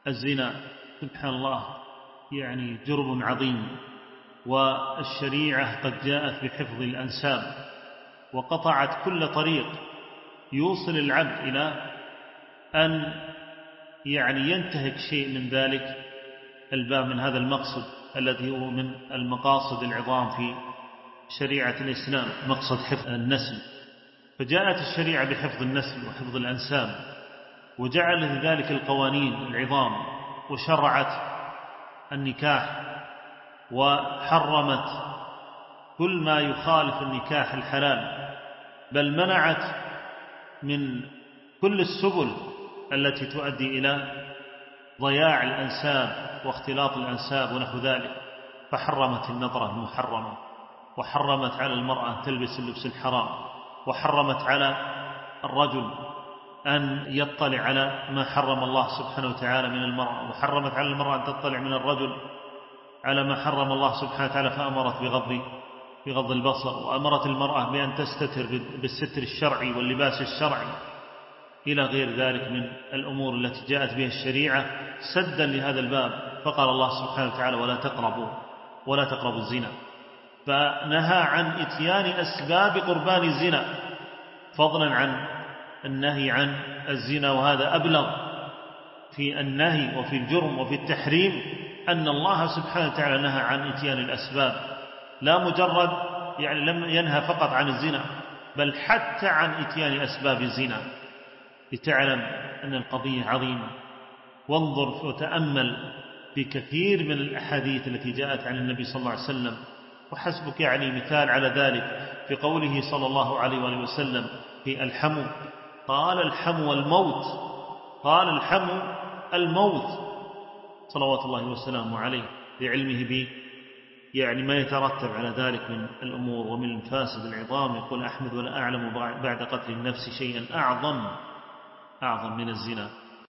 الزنا سبحان الله يعني جرم عظيم، والشريعة قد جاءت بحفظ الأنساب وقطعت كل طريق يوصل العبد إلى أن يعني ينتهك شيء من ذلك الباب من هذا المقصد الذي هو من المقاصد العظام في شريعة الإسلام، مقصد حفظ النسل. فجاءت الشريعة بحفظ النسل وحفظ الأنساب، وجعلت ذلك القوانين العظام، وشرعت النكاح، وحرمت كل ما يخالف النكاح الحلال، بل منعت من كل السبل التي تؤدي إلى ضياع الأنساب واختلاط الأنساب ونحو ذلك. فحرمت النظرة المحرمة، وحرمت على المرأة تلبس اللبس الحرام، وحرمت على الرجل أن يطلع على ما حرم الله سبحانه وتعالى من المرأة، وحرمت على المرأة أن تطلع من الرجل على ما حرم الله سبحانه وتعالى، فأمرت بغض البصر، وأمرت المرأة بأن تستتر بالستر الشرعي واللباس الشرعي إلى غير ذلك من الأمور التي جاءت بها الشريعة سدا لهذا الباب. فقال الله سبحانه وتعالى ولا تقربوا الزنا، فنهى عن إتيان أسباب قربان الزنا فضلا عن النهي عن الزنا. وهذا أبلغ في النهي وفي الجرم وفي التحريم، أن الله سبحانه وتعالى نهى عن إتيان الأسباب، لا مجرد يعني لم ينهى فقط عن الزنا، بل حتى عن إتيان أسباب الزنا، لتعلم أن القضية عظيمة. وانظر وتأمل في كثير من الأحاديث التي جاءت عن النبي صلى الله عليه وسلم، وحسبك يعني مثال على ذلك في قوله صلى الله عليه وآله وسلم في الحمو، قال الحمو الموت، قال الحمو الموت صلوات الله وسلامه عليه، لعلمه به يعني ما يترتب على ذلك من الأمور ومن المفاسد العظام. يقول أحمد: ولا أعلم بعد قتل النفس شيئا أعظم من الزنا.